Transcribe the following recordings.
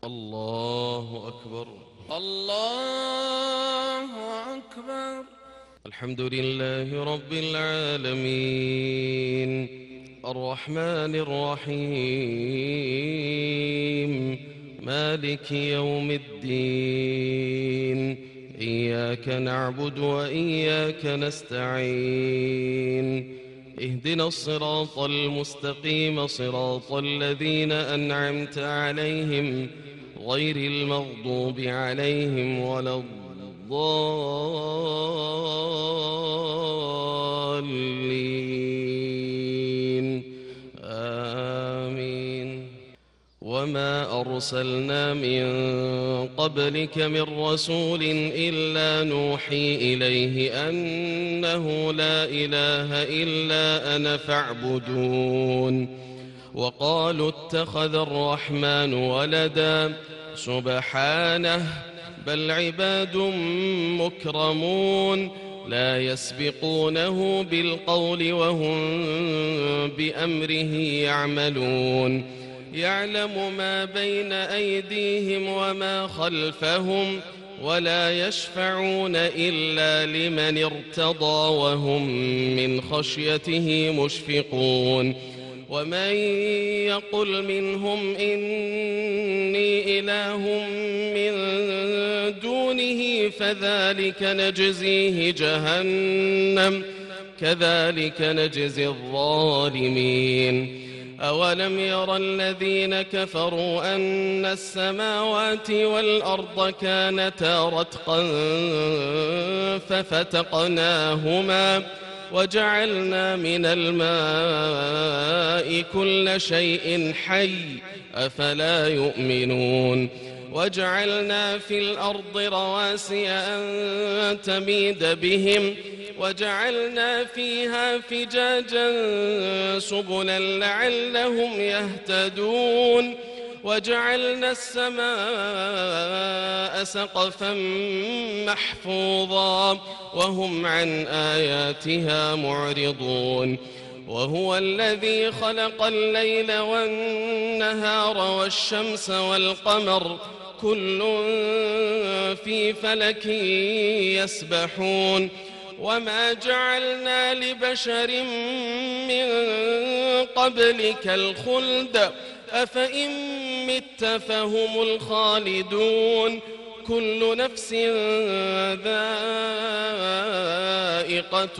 الله أكبر. الله أكبر. الحمد لله رب العالمين الرحمن الرحيم مالك يوم الدين إياك نعبد وإياك نستعين اهدنا الصراط المستقيم صراط الذين أنعمت عليهم غير المغضوب عليهم ولا الضالين آمين. وما أرسلنا من قبلك من رسول إلا نوحي إليه أنه لا إله إلا أنا فاعبدون. وقالوا اتخذ الرحمن ولدا سبحانه بل عباد مكرمون لا يسبقونه بالقول وهم بأمره يعملون. يعلم ما بين أيديهم وما خلفهم ولا يشفعون إلا لمن ارتضى وهم من خشيته مشفقون. ومن يقل منهم إني إله من دونه فذلك نجزيه جهنم كذلك نجزي الظالمين. أولم ير الذين كفروا أن السماوات والأرض كانتا رتقا ففتقناهما وجعلنا من الماء كل شيء حي أفلا يؤمنون. وجعلنا في الأرض رواسي أن تميد بهم وجعلنا فيها فجاجا سبلا لعلهم يهتدون. وجعلنا السماء سقفا محفوظا وهم عن آياتها معرضون. وهو الذي خلق الليل والنهار والشمس والقمر كل في فلك يسبحون. وما جعلنا لبشر من قبلك الخلد أفإن مت فهم الخالدون. كل نفس ذائقة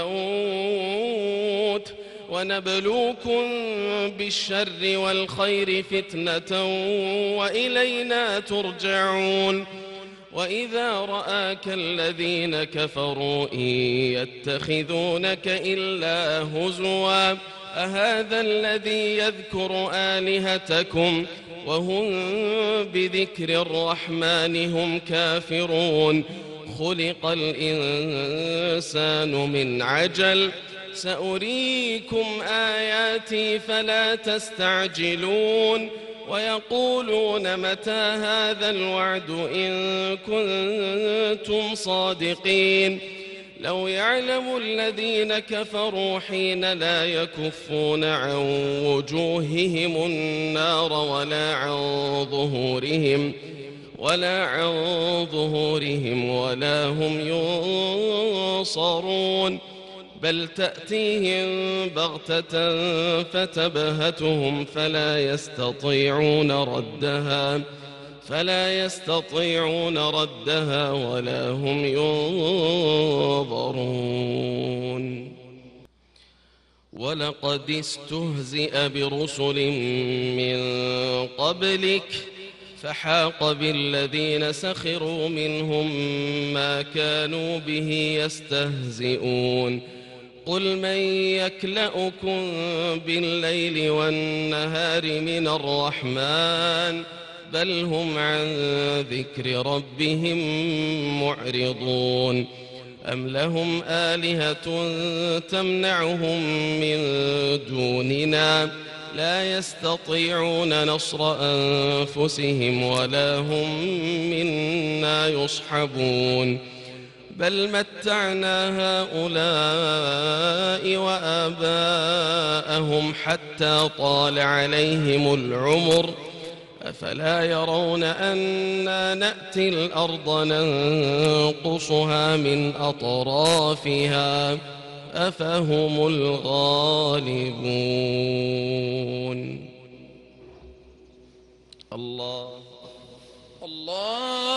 الموت ونبلوكم بالشر والخير فتنة وإلينا ترجعون. وإذا رآك الذين كفروا إن يتخذونك إلا هزوا أهذا الذي يذكر آلهتكم وهم بذكر الرحمن هم كافرون. خلق الإنسان من عجل سأريكم آياتي فلا تستعجلون. ويقولون متى هذا الوعد إن كنتم صادقين. لو يعلم الذين كفروا حين لا يكفون عن وجوههم النار ولا عن ظهورهم ولا هم ينصرون. بل تأتيهم بغتة فتبهتهم فلا يستطيعون ردها ولا هم ينظرون. ولقد استهزئ برسل من قبلك فحاق بالذين سخروا منهم ما كانوا به يستهزئون. قل من يكلؤكم بالليل والنهار من الرحمن بل هم عن ذكر ربهم معرضون. أم لهم آلهة تمنعهم من دوننا لا يستطيعون نصر أنفسهم ولا هم منا يصحبون. بل متعنا هؤلاء وآباءهم حتى طال عليهم العمر أفلا يرون أنا نأتي الأرض ننقصها من أطرافها أفهم الغالبون. الله الله